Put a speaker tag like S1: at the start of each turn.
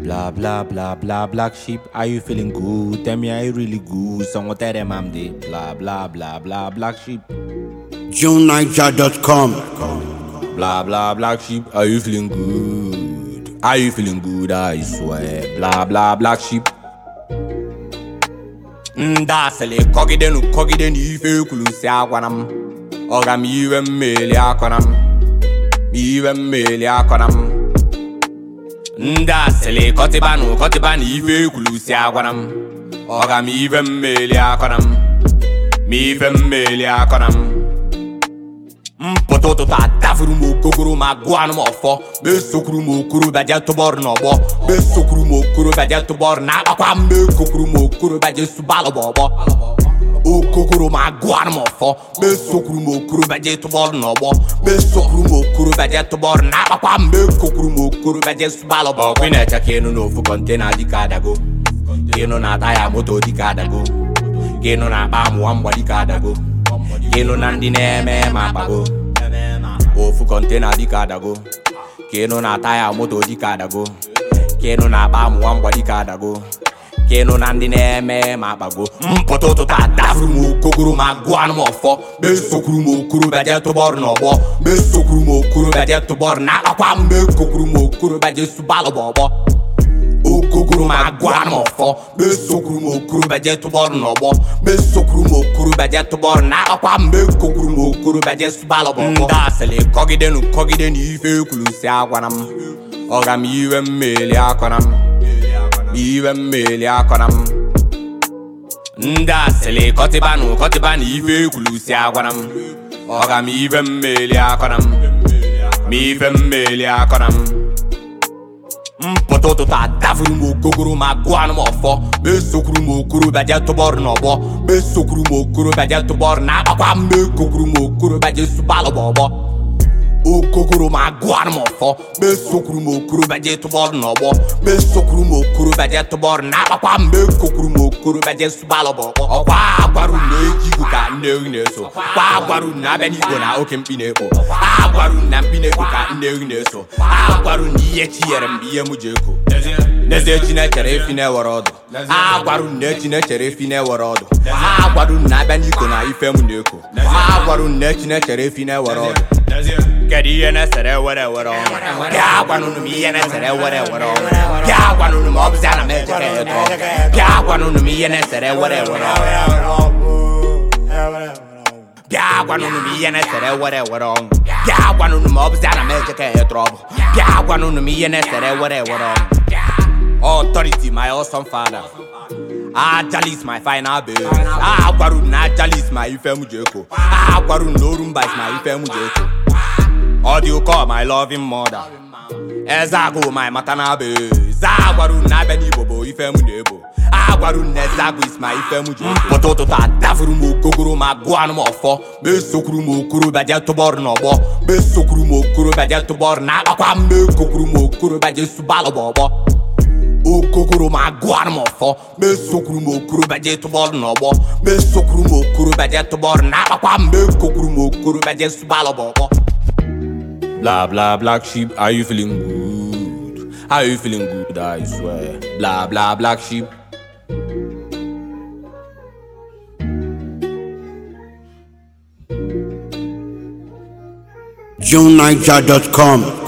S1: Blah blah blah blah black sheep, are you feeling good? Tell me, are you really good? Someone tell them I'm the blah blah blah blah black sheep.
S2: JuneNiger.com.
S1: Blah blah black sheep, are you feeling good? Are you feeling good? I swear. Blah blah black sheep. Ndasele kogide ni ife kulusi akwanam. Oga mi iwe mmeli akwanam. Ndasele kotibanu ife kulusi akwanam. Oga mi iwe mmeli akwanam. Mpototo ta dafuru mo kokoro ma guanu mo fo. Be sokuru mo kuru baje to bor no bo. Be sokuru mo kuru baje to bor na akwa me kokuru mo kuru baje subalo bobo. O kokoro ma guanu mo fo. Be sokuru mo kuru baje to bor no bo. Be sokuru mo kuru baje to bor na akwa me kokuru mo kuru baje subalo bobo. Kwina cha kenu no fu container di kadago. Kenu na taya moto di kadago. Kenu na ba mu ambwa di kadago. Kenu nandi neme mapago. Ofu container di kadago. Kenu na taya moto di kadago. Kenu na ba mu ambwa di kadago. Kenu nandi neme mapago. Mpototo ta dafuru mo kokoro ma guanu mo fo. Be sokuru mo kuru baje to bor no bo. Be sokuru mo kuru baje to bor na akwa me kokuru mo kuru baje subalo bobo. O kokoro ma guanu mo fo. Be sokuru mo kuru baje to bor no bo. Be sokuru mo kuru baje to bor na akwa me kokuru mo kuru baje subalo bobo. Ndasele kogide ni ife kulusi akwanam. Oga mi iwe mmeli akwanam. Ndasele kotibanu ife kulusi akwanam. Oga mi iwe mmeli akwanam. Mpototo ta dafuru mo kokoro ma guanu mo fo. Be sokuru mo kuru baje to bor no bo. Be sokuru mo kuru baje to bor na akwa me kokuru mo kuru baje subalo bobo. O kokoro ma guanu mo fo. Be sokuru mo kuru baje to bor no bo. Be sokuru mo kuru baje to bor na akwa me kokuru mo kuru baje subalo bobo. Okwa gwaru nejigu ka neso. Kwa gwaru na beni go na oke mpineko. Agwaru na mpineko ka neso. Agwaru ni yechiyere mbiye mujeko. Neze chine chere fine worodo. Agwaru ne chine chere fine worodo. Agwaru na beni go na ife muneko. Agwaru ne chine chere fine worodo. Kedi yene sere were woro. Kya gwanu mi yene sere were woro. Kya gwanu mo obzana meje keto. Kya gwanu mi yene sere were woro. Kya gwanu mi yene sere were woro. Kya gwanu mo obzana meje keto. Kya gwanu mi yene sere were woro. Authority, my awesome father. Jalis my final bill. Agwaru na Jalis my ife mujeko. Agwaru no rumba is my ife mujeko. Audio call my loving mother. Ezago my matanabe. Zagwaru na beni bobo ife mujebo. Agwaru nezago is my ife mujeko. Pototo ta dafuru mo kokoro ma guanu mo fo. Be sokuru mo kuru baje to bor no bo. Be sokuru mo kuru baje to bor na akwa me kokuru mo kuru baje subalo bobo. O kokoro ma guanu mo fo. Be sokuru mo kuru baje to bor no bo. Be sokuru mo kuru baje to bor na akwa me kokuru mo kuru baje subalo bobo. Blah blah black sheep, are you feeling good? Are you feeling good? I swear. Blah blah black sheep.
S2: JuneNiger.com.